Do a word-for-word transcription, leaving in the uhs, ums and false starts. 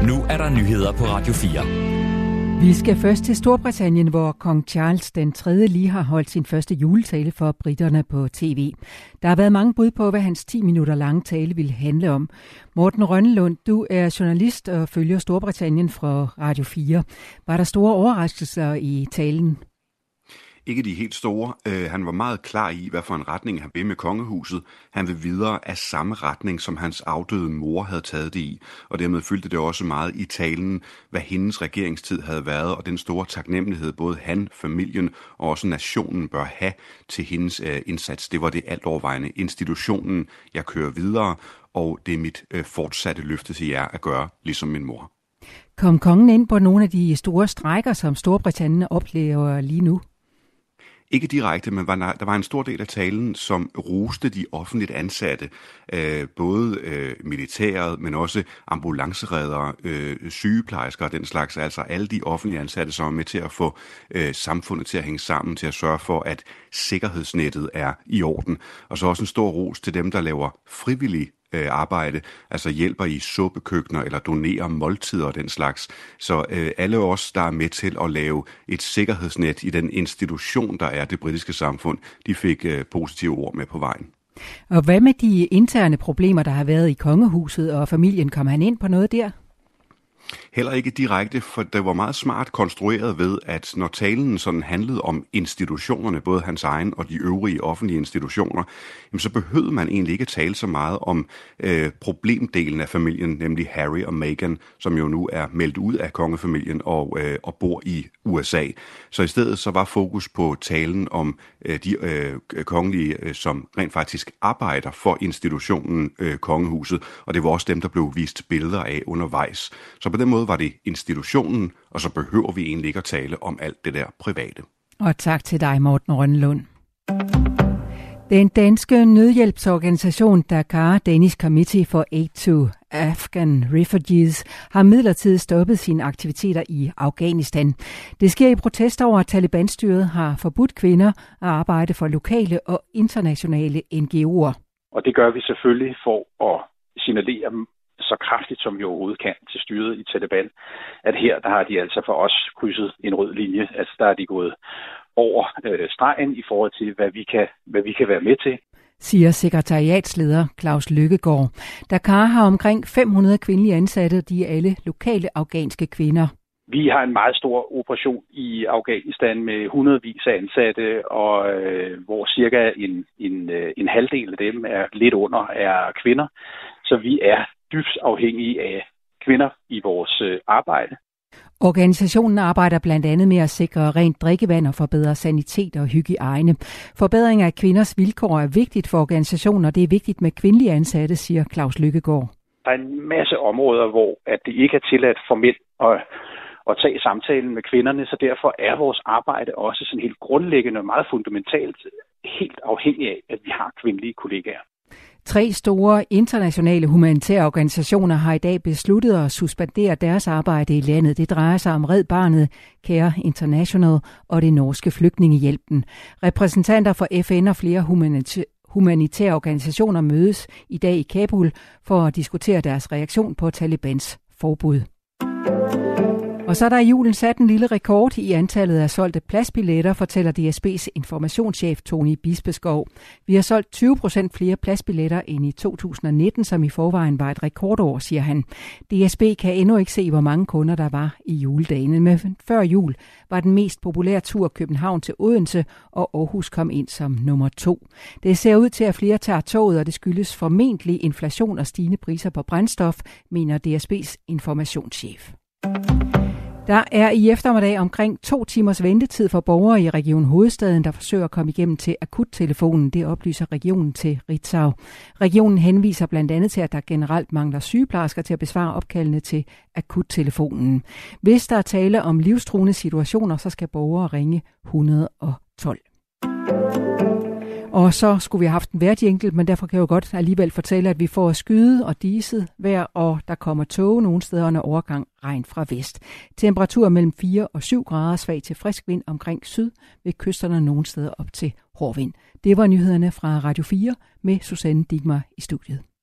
Nu er der nyheder på Radio fire. Vi skal først til Storbritannien, hvor kong Charles den tredje lige har holdt sin første juletale for britterne på tv. Der har været mange bud på, hvad hans ti minutter lange tale ville handle om. Morten Rønnelund, du er journalist og følger Storbritannien fra Radio fire. Var der store overraskelser i talen? Ikke de helt store. Uh, han var meget klar i, hvad for en retning han vil med kongehuset. Han vil videre af samme retning, som hans afdøde mor havde taget det i. Og dermed fyldte det også meget i talen, hvad hendes regeringstid havde været, og den store taknemmelighed, både han, familien og også nationen bør have til hendes uh, indsats. Det var det alt overvejende. Institutionen, jeg kører videre, og det er mit uh, fortsatte løfte til jer at gøre, ligesom min mor. Kom kongen ind på nogle af de store strejker, som Storbritannien oplever lige nu? Ikke direkte, men der var en stor del af talen, som roste de offentligt ansatte, øh, både øh, militæret, men også ambulancereddere, øh, sygeplejersker og den slags, altså alle de offentlige ansatte, som er med til at få øh, samfundet til at hænge sammen, til at sørge for, at sikkerhedsnettet er i orden. Og så også en stor ros til dem, der laver frivillig arbejde, altså hjælper i suppekøkkener eller donerer måltider og den slags. Så øh, alle os, der er med til at lave et sikkerhedsnet i den institution, der er det britiske samfund, de fik øh, positive ord med på vejen. Og hvad med de interne problemer, der har været i kongehuset og familien? Kom han ind på noget der? Heller ikke direkte, for det var meget smart konstrueret ved, at når talen sådan handlede om institutionerne, både hans egen og de øvrige offentlige institutioner, jamen så behøvede man egentlig ikke tale så meget om øh, problemdelen af familien, nemlig Harry og Meghan, som jo nu er meldt ud af kongefamilien og, øh, og bor i U S A. Så i stedet så var fokus på talen om øh, de øh, kongelige, øh, som rent faktisk arbejder for institutionen øh, kongehuset, og det var også dem, der blev vist billeder af undervejs. Så på den måde var det institutionen, og så behøver vi egentlig ikke at tale om alt det der private. Og tak til dig, Morten Rønnelund. Den danske nødhjælpsorganisation Dakar Danish Committee for Aid to Afghan Refugees har midlertidigt stoppet sine aktiviteter i Afghanistan. Det sker i protest over, at Taliban-styret har forbudt kvinder at arbejde for lokale og internationale N G O'er. Og det gør vi selvfølgelig for at signalere så kraftigt, som vi overhovedet kan til styret i Taliban, at her der har de altså for os krydset en rød linje. Altså der er de gået over øh, stregen i forhold til, hvad vi, kan, hvad vi kan være med til. Siger sekretariatsleder Claus Lykkegaard. Dakar har omkring fem hundrede kvindelige ansatte, de er alle lokale afghanske kvinder. Vi har en meget stor operation i Afghanistan med hundredvis af ansatte, og øh, hvor cirka en, en, en halvdel af dem er lidt under er kvinder. Så vi er dybt afhængige af kvinder i vores øh, arbejde. Organisationen arbejder blandt andet med at sikre rent drikkevand og forbedre sanitet og hygiejne. Forbedring af kvinders vilkår er vigtigt for organisationen, og det er vigtigt med kvindelige ansatte, siger Claus Lykkegaard. Der er en masse områder, hvor at det ikke er tilladt for mænd at, at tage samtalen med kvinderne, så derfor er vores arbejde også sådan helt grundlæggende og meget fundamentalt helt afhængig af, at vi har kvindelige kollegaer. Tre store internationale humanitære organisationer har i dag besluttet at suspendere deres arbejde i landet. Det drejer sig om Red Barnet, Care International og det norske Flygtningehjælpen. Repræsentanter for F N og flere humanitære organisationer mødes i dag i Kabul for at diskutere deres reaktion på Talibans forbud. Og så er der i julen sat en lille rekord i antallet af solgte pladsbilletter, fortæller D S B's informationschef Tony Bispeskov. Vi har solgt tyve procent flere pladsbilletter end i to tusind og nitten, som i forvejen var et rekordår, siger han. D S B kan endnu ikke se, hvor mange kunder der var i juledagene, men før jul var den mest populære tur København til Odense, og Aarhus kom ind som nummer to. Det ser ud til, at flere tager toget, og det skyldes formentlig inflation og stigende priser på brændstof, mener D S B's informationschef. Der er i eftermiddag omkring to timers ventetid for borgere i Region Hovedstaden, der forsøger at komme igennem til akuttelefonen. Det oplyser regionen til Ritzau. Regionen henviser blandt andet til, at der generelt mangler sygeplejersker til at besvare opkaldene til akuttelefonen. Hvis der er tale om livstruende situationer, så skal borgere ringe et hundrede og tolv. Og så skulle vi have haft en vejrjinkel, men derfor kan jeg jo godt alligevel fortælle, at vi får skyde og diset vejr, og der kommer tåge nogle steder under overgang regn fra vest. Temperatur mellem fire og syv grader, svag til frisk vind omkring syd, ved kysterne nogle steder op til hård vind. Det var nyhederne fra Radio fire med Susanne Digmar i studiet.